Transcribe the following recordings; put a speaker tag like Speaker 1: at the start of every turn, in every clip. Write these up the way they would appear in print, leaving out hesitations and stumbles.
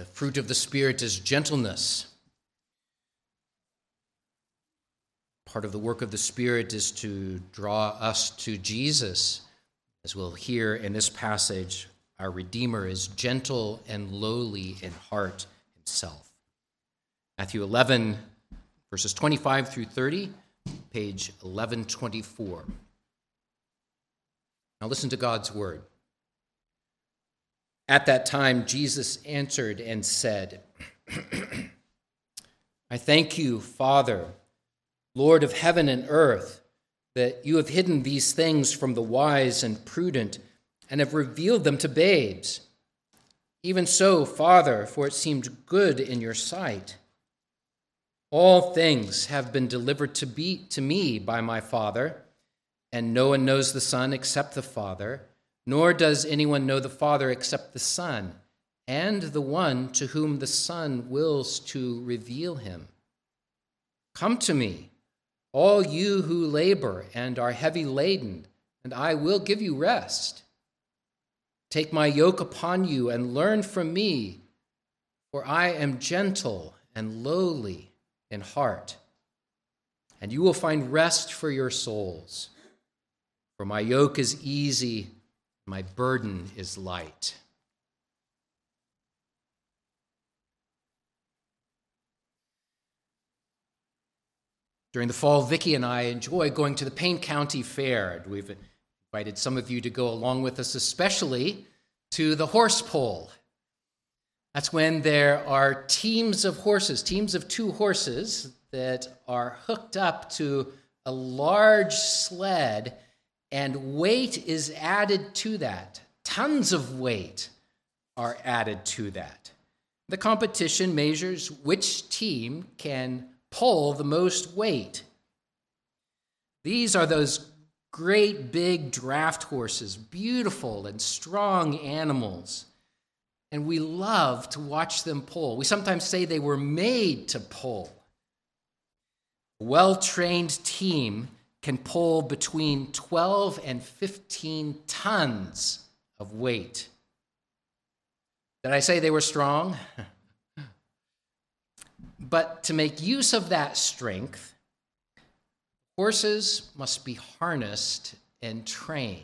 Speaker 1: The fruit of the Spirit is gentleness. Part of the work of the Spirit is to draw us to Jesus. As we'll hear in this passage, our Redeemer is gentle and lowly in heart himself. Matthew 11, verses 25 through 30, page 1124. Now listen to God's word. At that time, Jesus answered and said, I thank you, Father, Lord of heaven and earth, that you have hidden these things from the wise and prudent and have revealed them to babes. Even so, Father, for it seemed good in your sight. All things have been delivered to me by my Father, and no one knows the Son except the Father, nor does anyone know the Father except the Son, and the one to whom the Son wills to reveal him. Come to me, all you who labor and are heavy laden, and I will give you rest. Take my yoke upon you and learn from me, for I am gentle and lowly in heart, and you will find rest for your souls. For my yoke is easy, my burden is light. During the fall, Vicki and I enjoy going to the Payne County Fair. We've invited some of you to go along with us, especially to the horse pull. That's when there are teams of horses, teams of 2 horses that are hooked up to a large sled, and weight is added to that. Tons of weight are added to that. The competition measures which team can pull the most weight. These are those great big draft horses, beautiful and strong animals. And we love to watch them pull. We sometimes say they were made to pull. A well-trained team can pull between 12 and 15 tons of weight. Did I say they were strong? But to make use of that strength, horses must be harnessed and trained.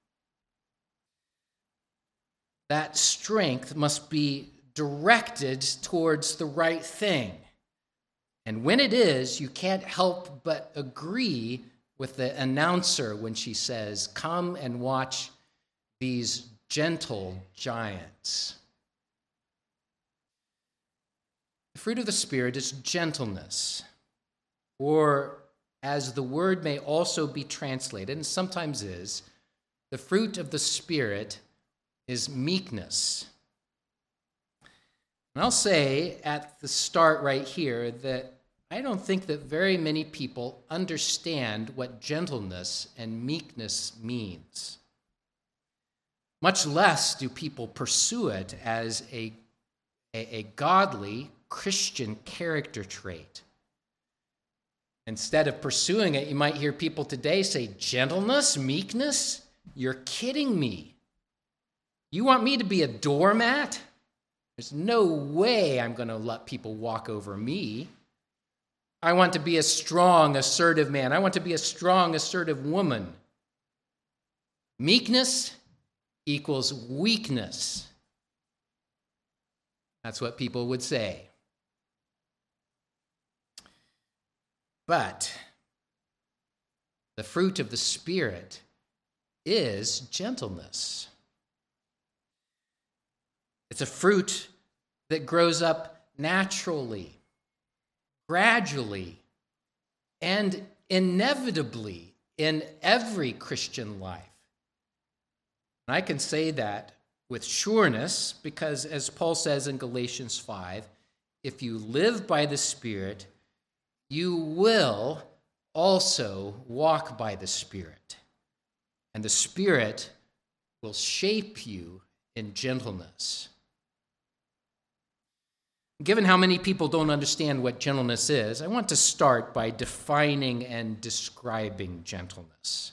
Speaker 1: That strength must be directed towards the right thing. And when it is, you can't help but agree with the announcer when she says, "Come and watch these gentle giants." The fruit of the Spirit is gentleness, or as the word may also be translated, and sometimes is, the fruit of the Spirit is meekness. And I'll say at the start right here that I don't think that very many people understand what gentleness and meekness means. Much less do people pursue it as a godly Christian character trait. Instead of pursuing it, you might hear people today say, gentleness, meekness? You're kidding me. You want me to be a doormat? There's no way I'm going to let people walk over me. I want to be a strong, assertive man. I want to be a strong, assertive woman. Meekness equals weakness. That's what people would say. But the fruit of the Spirit is gentleness. It's a fruit that grows up naturally, gradually, and inevitably in every Christian life. And I can say that with sureness because, as Paul says in Galatians 5, if you live by the Spirit, you will also walk by the Spirit. And the Spirit will shape you in gentleness. Given how many people don't understand what gentleness is, I want to start by defining and describing gentleness.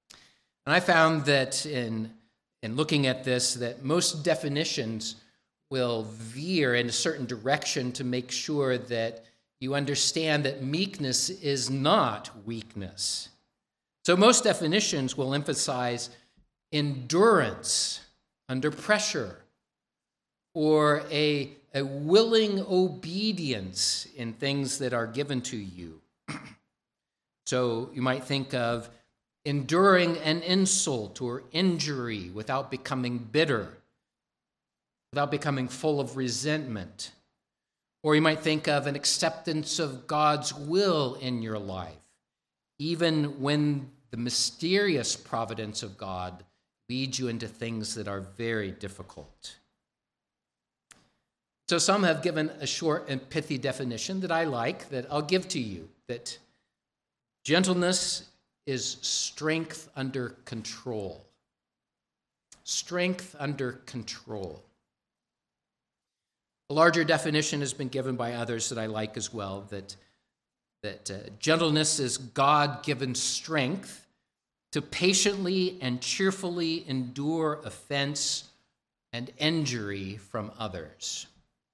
Speaker 1: And I found that in looking at this, that most definitions will veer in a certain direction to make sure that you understand that meekness is not weakness. So most definitions will emphasize endurance under pressure, or a willing obedience in things that are given to you. So you might think of enduring an insult or injury without becoming bitter, without becoming full of resentment. Or you might think of an acceptance of God's will in your life, even when the mysterious providence of God leads you into things that are very difficult. So some have given a short and pithy definition that I like, that I'll give to you, that gentleness is strength under control. Strength under control. A larger definition has been given by others that I like as well, that gentleness is God-given strength to patiently and cheerfully endure offense and injury from others.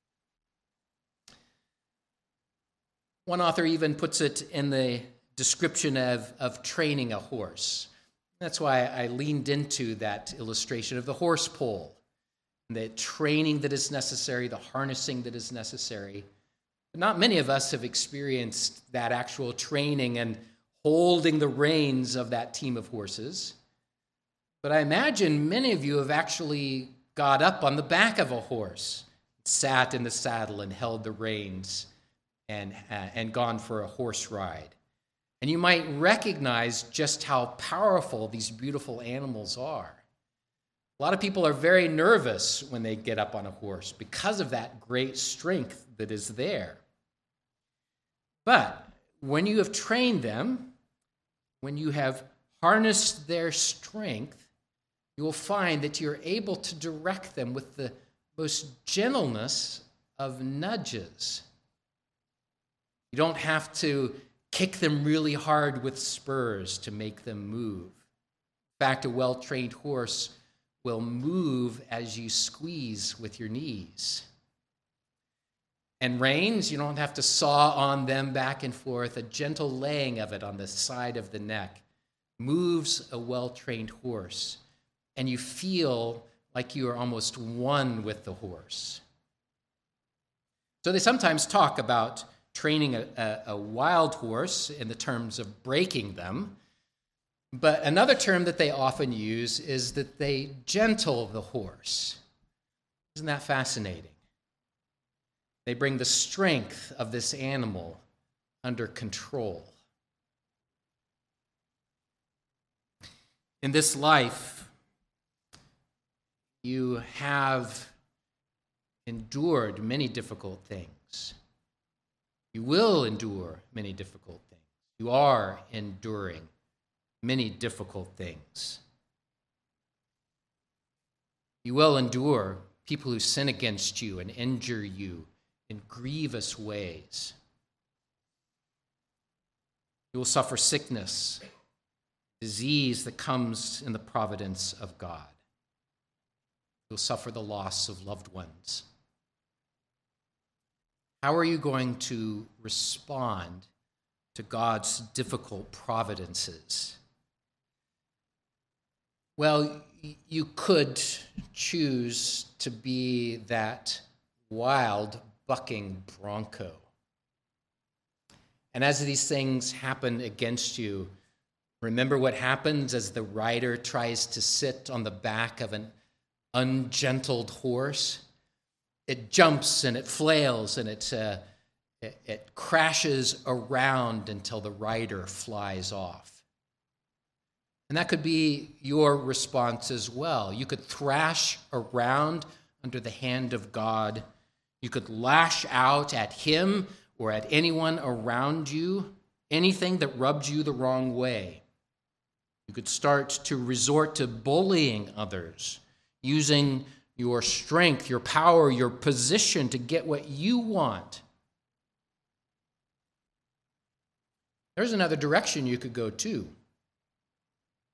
Speaker 1: One author even puts it in the description of training a horse. That's why I leaned into that illustration of the horse pole, the training that is necessary, the harnessing that is necessary. But not many of us have experienced that actual training and holding the reins of that team of horses. But I imagine many of you have actually got up on the back of a horse, sat in the saddle and held the reins and gone for a horse ride. And you might recognize just how powerful these beautiful animals are. A lot of people are very nervous when they get up on a horse because of that great strength that is there. But when you have trained them, when you have harnessed their strength, you will find that you're able to direct them with the most gentleness of nudges. You don't have to kick them really hard with spurs to make them move. In fact, a well-trained horse will move as you squeeze with your knees. And reins, you don't have to saw on them back and forth. A gentle laying of it on the side of the neck moves a well-trained horse, and you feel like you are almost one with the horse. So they sometimes talk about training a wild horse in the terms of breaking them. But another term that they often use is that they gentle the horse. Isn't that fascinating? They bring the strength of this animal under control. In this life, you have endured many difficult things. You will endure many difficult things. You are enduring many difficult things. You will endure people who sin against you and injure you in grievous ways. You will suffer sickness, disease that comes in the providence of God. You'll suffer the loss of loved ones. How are you going to respond to God's difficult providences? Well, you could choose to be that wild, bucking bronco. And as these things happen against you, remember what happens as the rider tries to sit on the back of an ungentled horse? It jumps and it flails and it crashes around until the rider flies off. And that could be your response as well. You could thrash around under the hand of God. You could lash out at him or at anyone around you, anything that rubbed you the wrong way. You could start to resort to bullying others, using your strength, your power, your position to get what you want. There's another direction you could go too.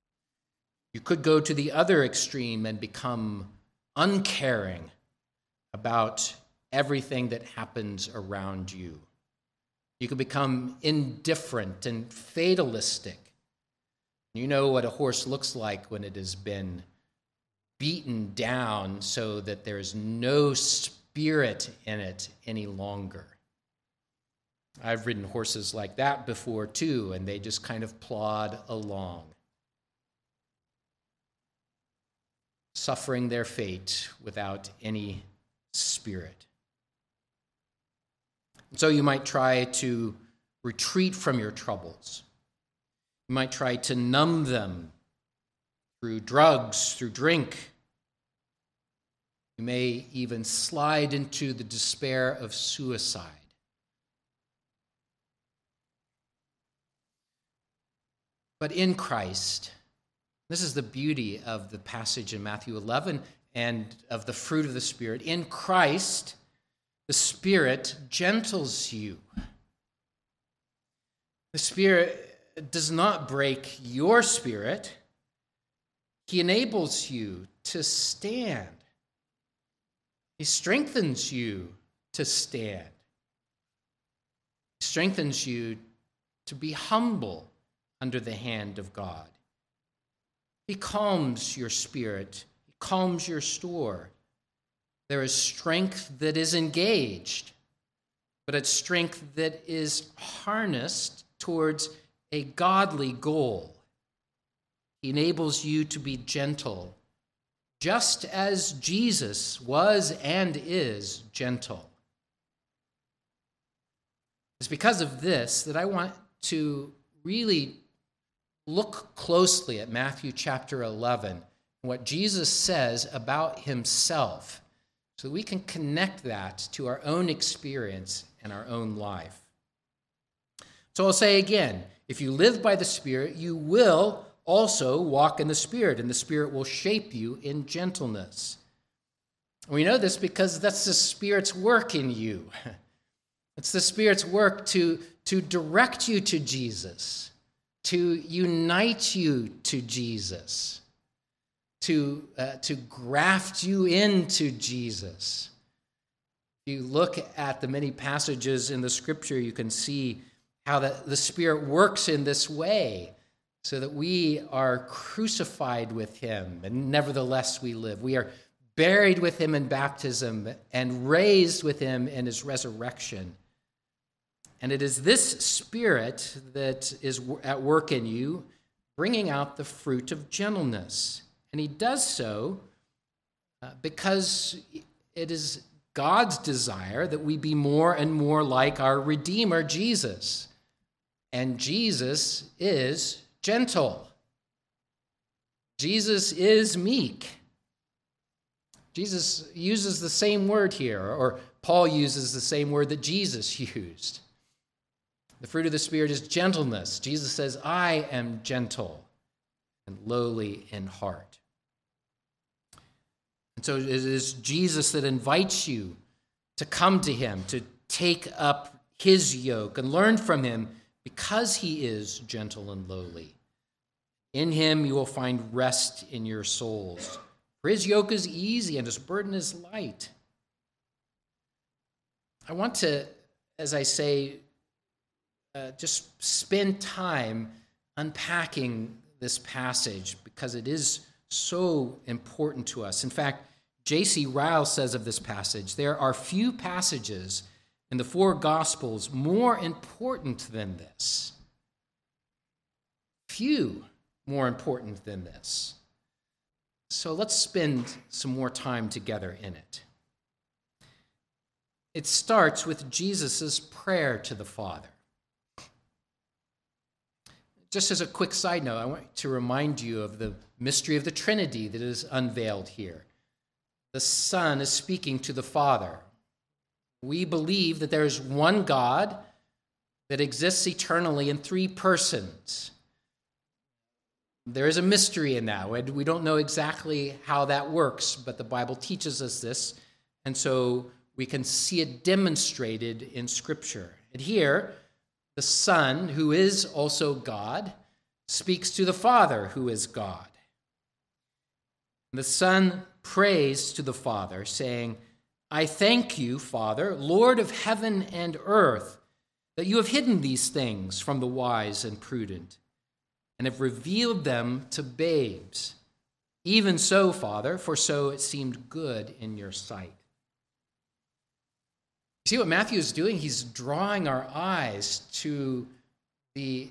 Speaker 1: You could go to the other extreme and become uncaring, about everything that happens around you. You can become indifferent and fatalistic. You know what a horse looks like when it has been beaten down so that there is no spirit in it any longer. I've ridden horses like that before too, and they just kind of plod along, suffering their fate without any spirit. So you might try to retreat from your troubles. You might try to numb them through drugs, through drink. You may even slide into the despair of suicide. But in Christ, this is the beauty of the passage in Matthew 11 and of the fruit of the Spirit. In Christ, the Spirit gentles you. The Spirit does not break your spirit. He enables you to stand. He strengthens you to stand. He strengthens you to be humble under the hand of God. He calms your spirit. He calms your store. There is strength that is engaged, but it's strength that is harnessed towards a godly goal. He enables you to be gentle, just as Jesus was and is gentle. It's because of this that I want to really look closely at Matthew chapter 11 and what Jesus says about himself, so that we can connect that to our own experience and our own life. So I'll say again, if you live by the Spirit, you will also walk in the Spirit, and the Spirit will shape you in gentleness. We know this because that's the Spirit's work in you. It's the Spirit's work to direct you to Jesus, to unite you to Jesus, to graft you into Jesus. If you look at the many passages in the Scripture, you can see how the Spirit works in this way, so that we are crucified with him, and nevertheless we live. We are buried with him in baptism and raised with him in his resurrection. And it is this Spirit that is at work in you, bringing out the fruit of gentleness. And he does so because it is God's desire that we be more and more like our Redeemer, Jesus. And Jesus is gentle. Jesus is meek. Jesus uses the same word here, or Paul uses the same word that Jesus used. The fruit of the Spirit is gentleness. Jesus says, I am gentle and lowly in heart. And so it is Jesus that invites you to come to him, to take up his yoke and learn from him, because he is gentle and lowly. In him you will find rest in your souls. For his yoke is easy and his burden is light. I want to, as I say, just spend time unpacking this passage, because it is so important to us. In fact, J.C. Ryle says of this passage, there are few passages in the four Gospels more important than this. Few more important than this. So let's spend some more time together in it. It starts with Jesus' prayer to the Father. Just as a quick side note, I want to remind you of the mystery of the Trinity that is unveiled here. The Son is speaking to the Father. We believe that there is one God that exists eternally in three persons. There is a mystery in that. We don't know exactly how that works, but the Bible teaches us this, and so we can see it demonstrated in Scripture. And here, the Son, who is also God, speaks to the Father, who is God. And the Son prays to the Father, saying, I thank you, Father, Lord of heaven and earth, that you have hidden these things from the wise and prudent and have revealed them to babes. Even so, Father, for so it seemed good in your sight. You see what Matthew is doing? He's drawing our eyes to the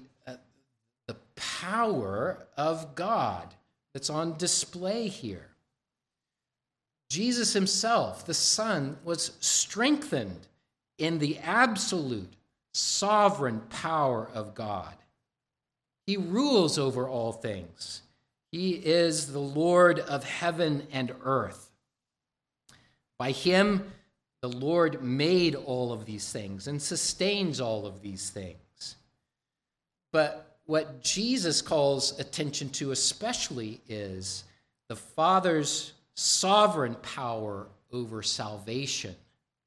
Speaker 1: power of God that's on display here. Jesus himself, the Son, was strengthened in the absolute sovereign power of God. He rules over all things. He is the Lord of heaven and earth. By him, the Lord made all of these things and sustains all of these things. But what Jesus calls attention to especially is the Father's sovereign power over salvation.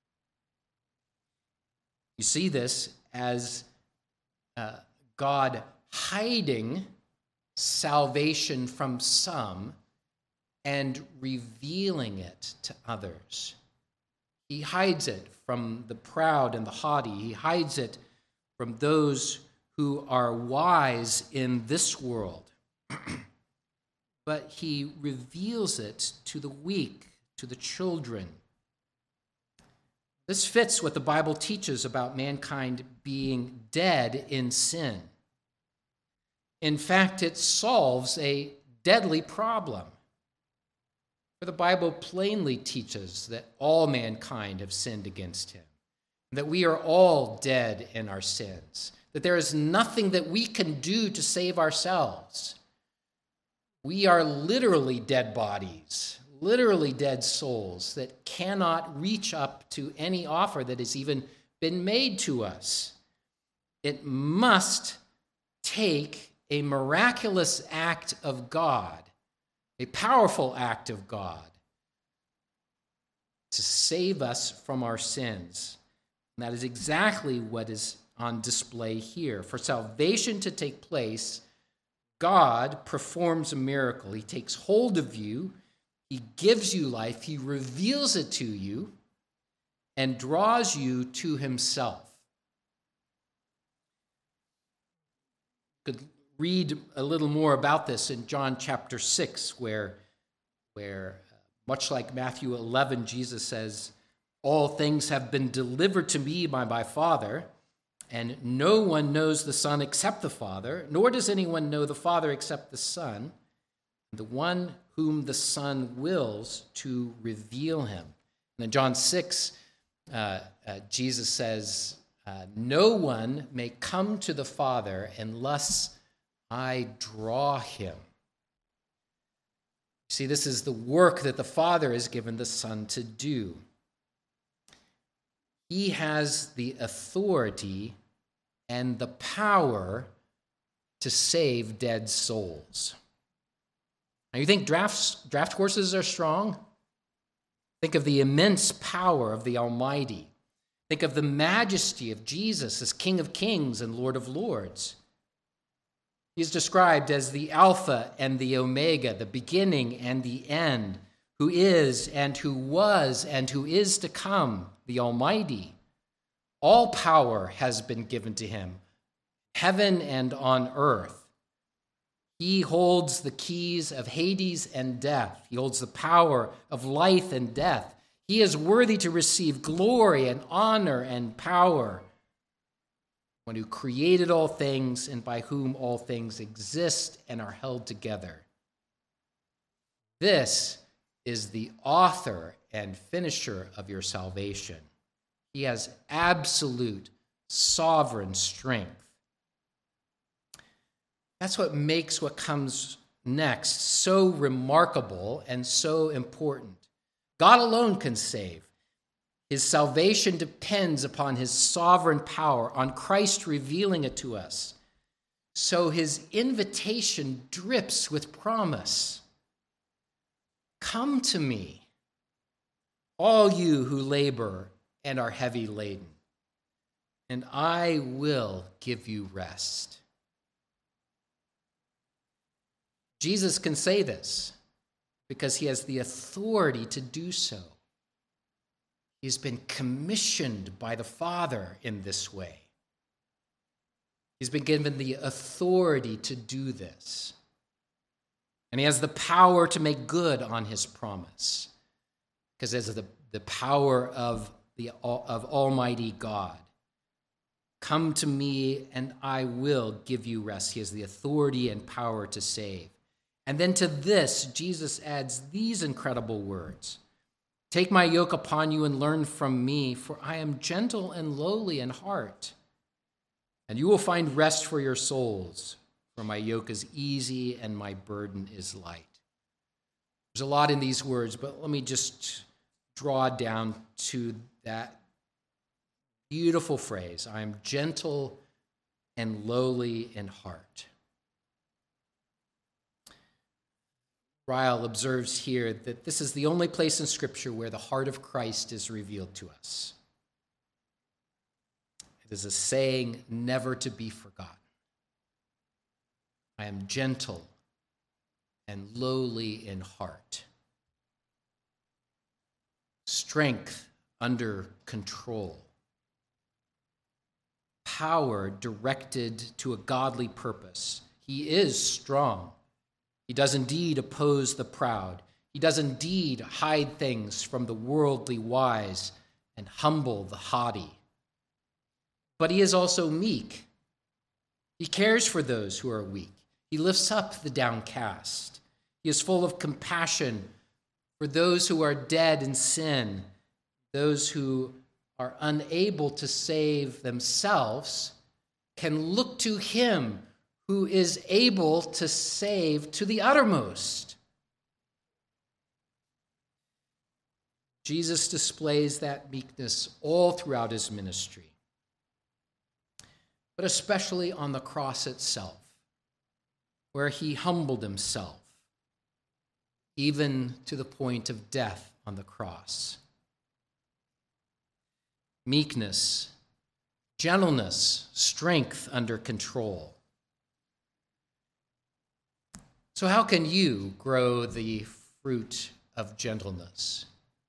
Speaker 1: You see this as God hiding salvation from some and revealing it to others. He hides it from the proud and the haughty. He hides it from those who are wise in this world. But he reveals it to the weak, to the children. This fits what the Bible teaches about mankind being dead in sin. In fact, it solves a deadly problem. For the Bible plainly teaches that all mankind have sinned against him, that we are all dead in our sins, that there is nothing that we can do to save ourselves. We are literally dead bodies, literally dead souls that cannot reach up to any offer that has even been made to us. It must take a miraculous act of God, a powerful act of God, to save us from our sins. And that is exactly what is on display here. For salvation to take place, God performs a miracle. He takes hold of you, he gives you life, he reveals it to you, and draws you to himself. You could read a little more about this in John chapter 6, where much like Matthew 11, Jesus says, "All things have been delivered to me by my Father, and no one knows the Son except the Father, nor does anyone know the Father except the Son, the one whom the Son wills to reveal him." And in John 6, Jesus says, "No one may come to the Father unless I draw him." See, this is the work that the Father has given the Son to do. He has the authority and the power to save dead souls. Now, you think draft horses are strong? Think of the immense power of the Almighty. Think of the majesty of Jesus as King of Kings and Lord of Lords. He's described as the Alpha and the Omega, the beginning and the end, who is and who was and who is to come, the Almighty. All power has been given to him, heaven and on earth. He holds the keys of Hades and death. He holds the power of life and death. He is worthy to receive glory and honor and power. One who created all things and by whom all things exist and are held together. This is the author and finisher of your salvation. He has absolute sovereign strength. That's what makes what comes next so remarkable and so important. God alone can save. His salvation depends upon his sovereign power, on Christ revealing it to us. So his invitation drips with promise. Come to me, all you who labor and are heavy laden, and I will give you rest. Jesus can say this because he has the authority to do so. He's been commissioned by the Father in this way. He's been given the authority to do this. And he has the power to make good on his promise. Because as the power of Almighty God. Come to me and I will give you rest. He has the authority and power to save. And then to this, Jesus adds these incredible words. Take my yoke upon you and learn from me, for I am gentle and lowly in heart. And you will find rest for your souls, for my yoke is easy and my burden is light. There's a lot in these words, but let me just draw down to that beautiful phrase, I am gentle and lowly in heart. Ryle observes here that this is the only place in Scripture where the heart of Christ is revealed to us. It is a saying never to be forgotten. I am gentle and lowly in heart. Strength under control. Power directed to a godly purpose. He is strong. He does indeed oppose the proud. He does indeed hide things from the worldly wise and humble the haughty. But he is also meek. He cares for those who are weak. He lifts up the downcast. He is full of compassion for those who are dead in sin, those who are unable to save themselves, can look to him who is able to save to the uttermost. Jesus displays that meekness all throughout his ministry, but especially on the cross itself, where he humbled himself, even to the point of death on the cross. Meekness, gentleness, strength under control. So how can you grow the fruit of gentleness?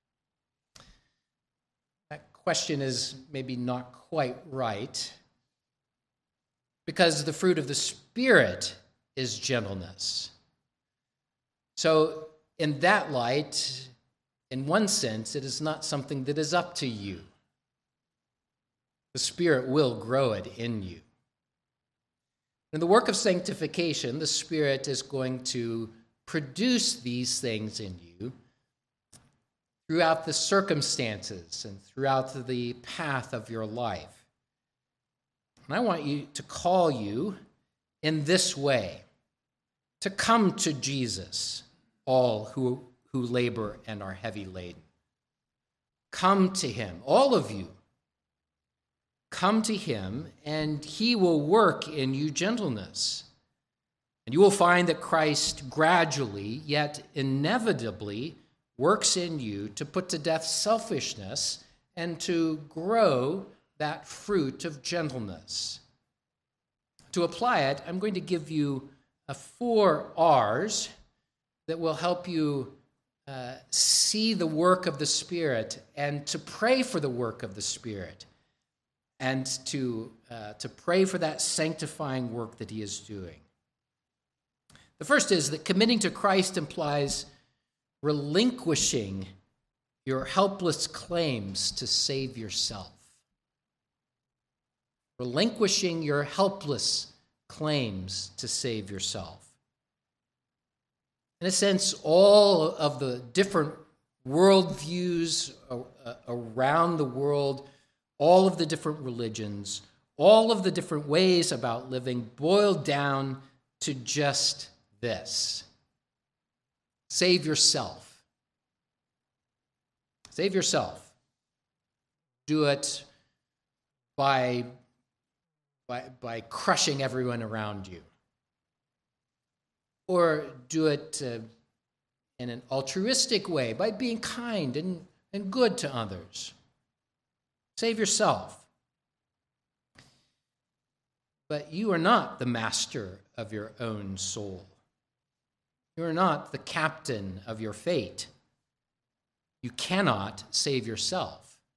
Speaker 1: That question is maybe not quite right, because the fruit of the Spirit is gentleness. So in that light, in one sense, it is not something that is up to you. The Spirit will grow it in you. In the work of sanctification, the Spirit is going to produce these things in you throughout the circumstances and throughout the path of your life. And I want you to call you in this way, to come to Jesus, all who labor and are heavy laden. Come to him, all of you. Come to him, and he will work in you gentleness. And you will find that Christ gradually, yet inevitably, works in you to put to death selfishness and to grow that fruit of gentleness. To apply it, I'm going to give you 4 R's that will help you see the work of the Spirit and to pray for the work of the Spirit, and to pray for that sanctifying work that he is doing. The first is that committing to Christ implies relinquishing your helpless claims to save yourself. Relinquishing your helpless claims to save yourself. In a sense, all of the different worldviews around the world, all of the different religions, all of the different ways about living boil down to just this. Save yourself. Save yourself. Do it by crushing everyone around you. Or do it in an altruistic way, by being kind and good to others. Save yourself. But you are not the master of your own soul. You are not the captain of your fate. You cannot save yourself.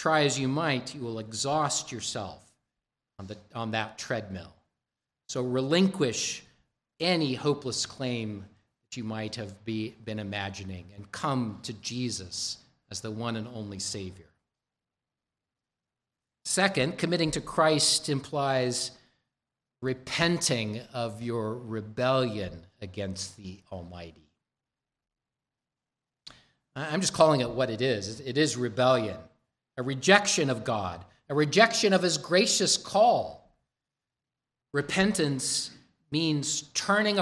Speaker 1: try as you might, you will exhaust yourself on that treadmill. So relinquish any hopeless claim that you might have been imagining and come to Jesus as the one and only Savior. Second, committing to Christ implies repenting of your rebellion against the Almighty. I'm just calling it what it is. It is rebellion, a rejection of God, a rejection of his gracious call. Repentance means turning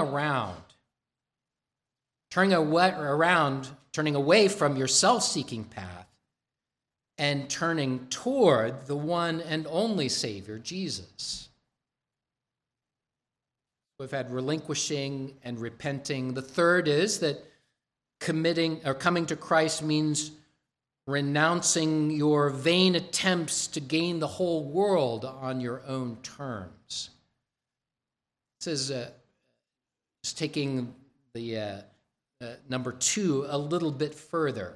Speaker 1: away from your self-seeking path and turning toward the one and only Savior, Jesus. We've had relinquishing and repenting. The third is that coming to Christ means renouncing your vain attempts to gain the whole world on your own terms. This is just taking the number 2 a little bit further.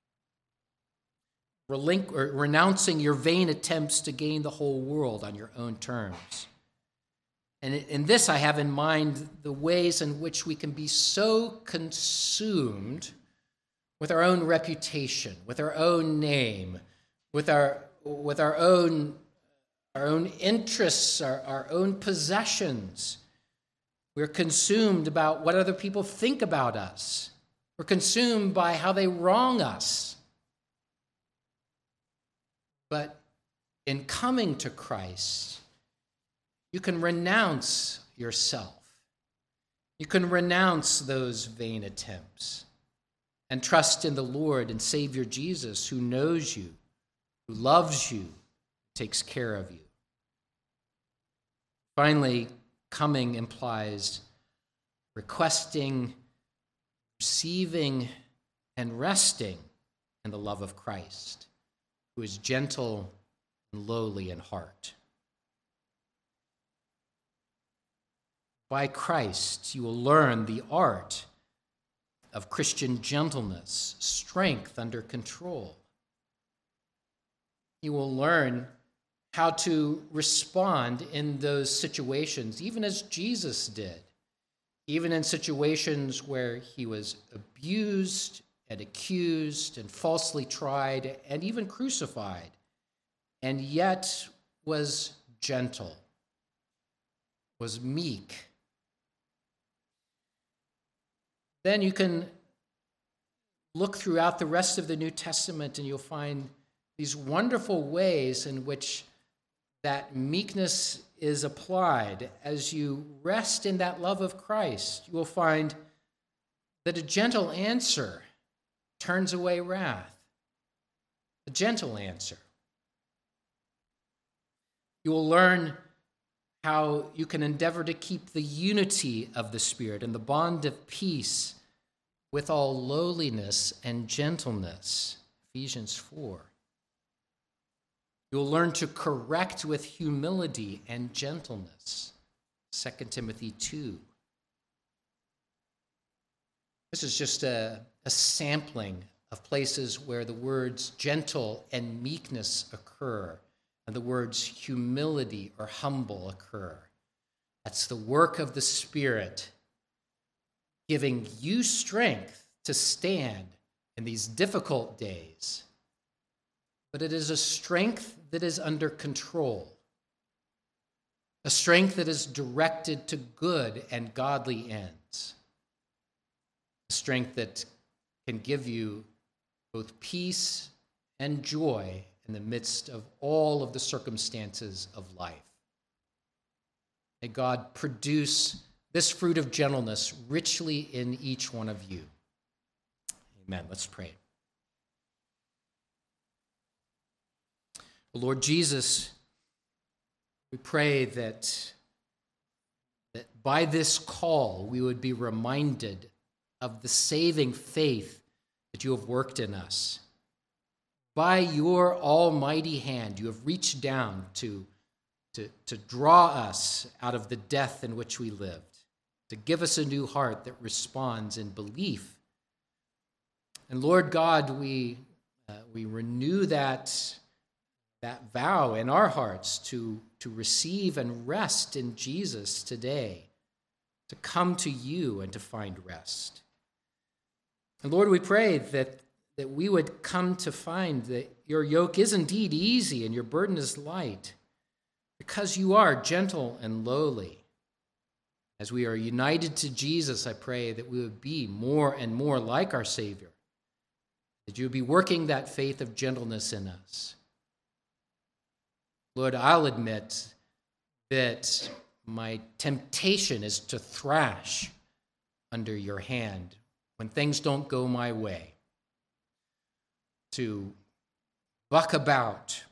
Speaker 1: Renouncing your vain attempts to gain the whole world on your own terms. And in this, I have in mind the ways in which we can be so consumed with our own reputation, with our own name, with our own interests, our own possessions. We're consumed about what other people think about us. We're consumed by how they wrong us. But in coming to Christ, you can renounce yourself. You can renounce those vain attempts and trust in the Lord and Savior Jesus, who knows you, who loves you, takes care of you. Finally, coming implies requesting, receiving, and resting in the love of Christ, who is gentle and lowly in heart. By Christ, you will learn the art of Christian gentleness, strength under control. You will learn how to respond in those situations, even as Jesus did, even in situations where he was abused and accused and falsely tried and even crucified, and yet was gentle, was meek. Then you can look throughout the rest of the New Testament and you'll find these wonderful ways in which that meekness is applied. As you rest in that love of Christ, you will find that a gentle answer turns away wrath. A gentle answer. You will learn how you can endeavor to keep the unity of the Spirit and the bond of peace with all lowliness and gentleness. Ephesians 4. You'll learn to correct with humility and gentleness. 2 Timothy 2. This is just a sampling of places where the words gentle and meekness occur, and the words humility or humble occur. That's the work of the Spirit, giving you strength to stand in these difficult days. But it is a strength that is under control, a strength that is directed to good and godly ends, a strength that can give you both peace and joy in the midst of all of the circumstances of life. May God produce this fruit of gentleness richly in each one of you. Amen. Let's pray. Lord Jesus, we pray that by this call we would be reminded of the saving faith that you have worked in us. By your almighty hand, you have reached down to draw us out of the death in which we lived, to give us a new heart that responds in belief. And Lord God, we renew that that vow in our hearts to receive and rest in Jesus today, to come to you and to find rest. And Lord, we pray that we would come to find that your yoke is indeed easy and your burden is light, because you are gentle and lowly. As we are united to Jesus, I pray that we would be more and more like our Savior, that you would be working that faith of gentleness in us. Lord, I'll admit that my temptation is to thrash under your hand when things don't go my way, to buck about.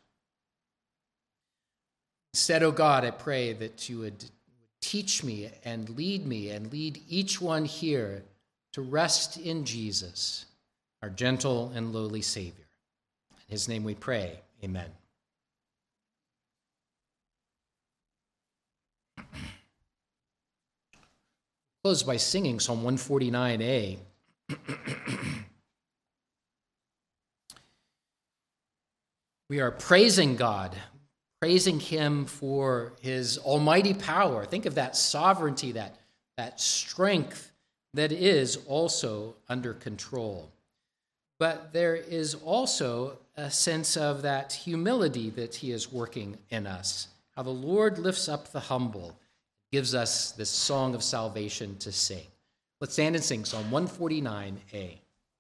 Speaker 1: Instead, oh God, I pray that you would teach me and lead each one here to rest in Jesus, our gentle and lowly Savior. In his name we pray, amen. Close by singing Psalm 149a. We are praising God, praising him for his almighty power. Think of that sovereignty, that strength that is also under control. But there is also a sense of that humility that he is working in us, how the Lord lifts up the humble, gives us this song of salvation to sing. Let's stand and sing Psalm 149a.